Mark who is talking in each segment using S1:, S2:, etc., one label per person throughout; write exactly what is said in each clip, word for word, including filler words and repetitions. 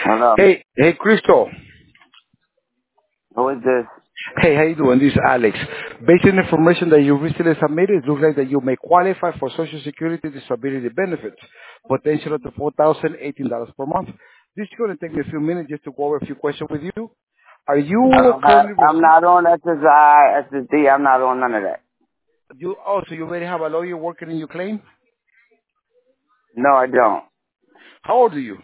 S1: Hello.
S2: Hey, hey, Crystal.
S1: Who is this?
S2: Hey, how you doing? This is Alex. Based on the information that you recently submitted, it looks like that you may qualify for Social Security disability benefits, potential up to four thousand eighteen dollars per month. This is going to take me a few minutes just to go over a few questions with you. Are
S1: I
S2: you
S1: don't have,
S2: currently
S1: I'm
S2: receiving,
S1: not on S S I, S S D. I'm not on none of that.
S2: you, oh, so you already have a lawyer working in your claim?
S1: No, I don't.
S2: How old are you?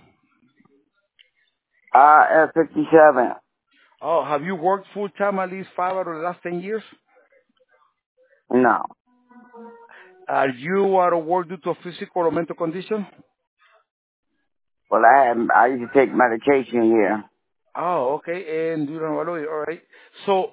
S1: Uh, at fifty-seven.
S2: Oh, have you worked full time at least five out of the last ten years?
S1: No.
S2: Are you out of work due to a physical or mental condition?
S1: Well, I have, I used to take medication here.
S2: Oh, okay. And you don't have a lawyer. All right. So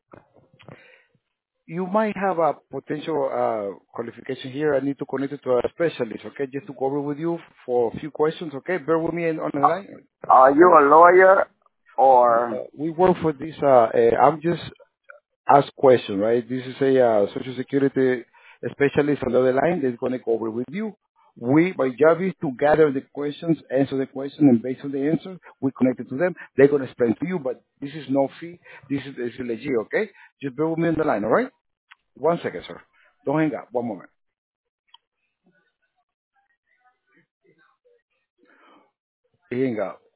S2: you might have a potential uh, qualification here. I need to connect it to a specialist, okay, just to go over with you for a few questions, okay? Bear with me on the line.
S1: Are you a lawyer or?
S2: Uh, we work for this. Uh, uh, I'm just ask question, right? This is a uh, social security specialist on the other line that's going to go over with you. We, my job is to gather the questions, answer the question, and based on the answer, we connect it to them. They're going to explain to you, but this is no fee. This is, this is legit, okay? Just bear with me on the line, all right? One second, sir. Don't hang up. One moment. Hang up.